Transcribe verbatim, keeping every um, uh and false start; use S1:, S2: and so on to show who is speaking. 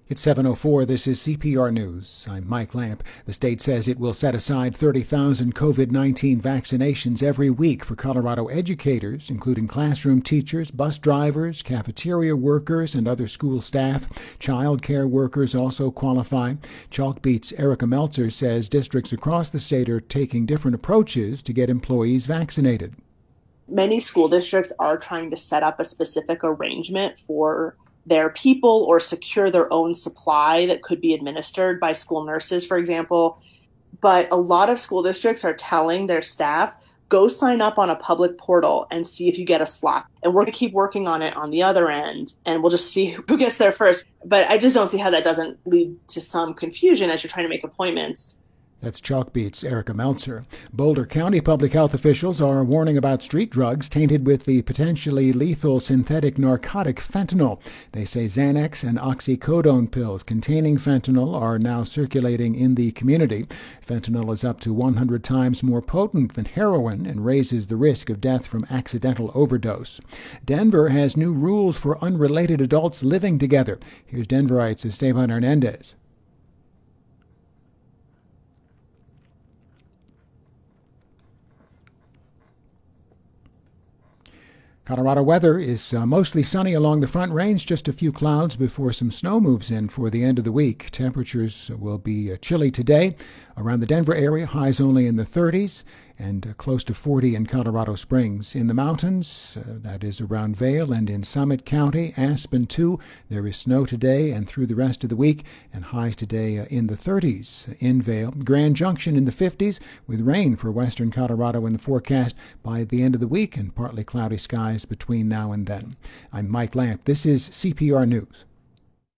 S1: It's seven oh four. This is C P R News. I'm Mike Lamp. The state says it will set aside thirty thousand COVID nineteen vaccinations every week for Colorado educators, including classroom teachers, bus drivers, cafeteria workers, and other school staff. Child care workers also qualify. Chalkbeat's Erica Meltzer says districts across the state are taking different approaches to get employees vaccinated.
S2: Many school districts are trying to set up a specific arrangement for their people or secure their own supply that could be administered by school nurses, for example. But a lot of school districts are telling their staff, go sign up on a public portal and see if you get a slot. And we're going to keep working on it on the other end, and we'll just see who gets there first. But I just don't see how that doesn't lead to some confusion as you're trying to make appointments.
S1: That's Chalkbeat's Erica Meltzer. Boulder County public health officials are warning about street drugs tainted with the potentially lethal synthetic narcotic fentanyl. They say Xanax and oxycodone pills containing fentanyl are now circulating in the community. Fentanyl is up to one hundred times more potent than heroin and raises the risk of death from accidental overdose. Denver has new rules for unrelated adults living together. Here's Denverites Esteban Hernandez. Colorado weather is uh, mostly sunny along the Front Range, just a few clouds before some snow moves in for the end of the week. Temperatures will be uh, chilly today. Around the Denver area, highs only in the thirties and uh, close to forty in Colorado Springs. In the mountains, uh, that is around Vail and in Summit County, Aspen too, there is snow today and through the rest of the week, and highs today uh, in the thirties in Vail. Grand Junction in the fifties with rain for western Colorado in the forecast by the end of the week and partly cloudy skies between now and then. I'm Mike Lamp. This is C P R News.